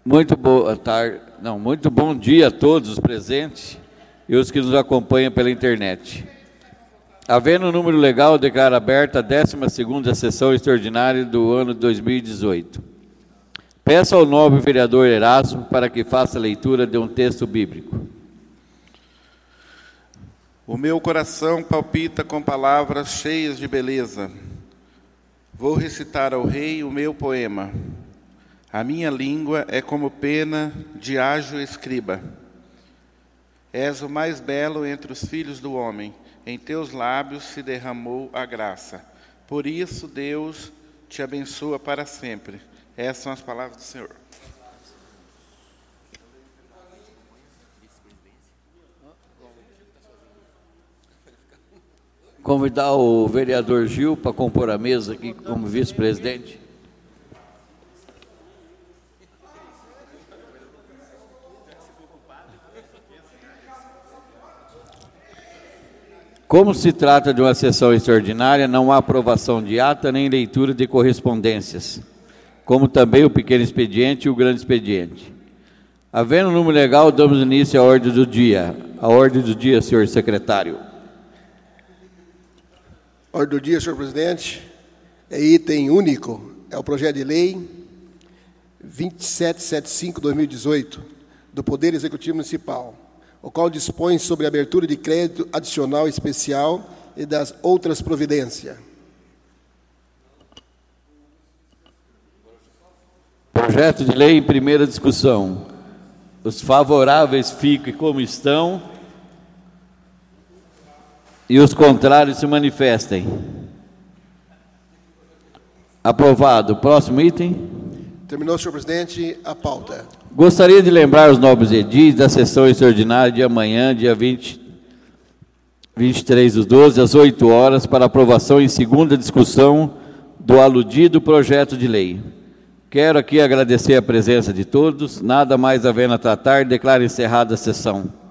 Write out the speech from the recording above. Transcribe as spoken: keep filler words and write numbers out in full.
Muito boa tarde, não, muito bom dia a todos os presentes e os que nos acompanham pela internet. Havendo o número legal, declaro aberta a décima segunda sessão extraordinária do ano dois mil e dezoito. Peço ao nobre vereador Erasmo para que faça a leitura de um texto bíblico. O meu coração palpita com palavras cheias de beleza. Vou recitar ao rei o meu poema. A minha língua é como pena de ágil escriba. És o mais belo entre os filhos do homem. Em teus lábios se derramou a graça. Por isso, Deus te abençoa para sempre. Essas são as palavras do Senhor. Convidar o vereador Gil para compor a mesa aqui como vice-presidente. Como se trata de uma sessão extraordinária, não há aprovação de ata nem leitura de correspondências, como também o pequeno expediente e o grande expediente. Havendo o número legal, damos início à ordem do dia. A ordem do dia, senhor secretário. Ordem do dia, senhor presidente, é item único, é o projeto de lei vinte e sete setenta e cinco barra dois mil e dezoito, do Poder Executivo Municipal, o qual dispõe sobre a abertura de crédito adicional especial e das outras providências. Projeto de lei em primeira discussão. Os favoráveis fiquem como estão e os contrários se manifestem. Aprovado. Próximo item. Terminou, senhor presidente, a pauta. Gostaria de lembrar os nobres edis da sessão extraordinária de amanhã, dia vinte, vinte e três do doze, às oito horas, para aprovação em segunda discussão do aludido projeto de lei. Quero aqui agradecer a presença de todos. Nada mais havendo a tratar, declaro encerrada a sessão.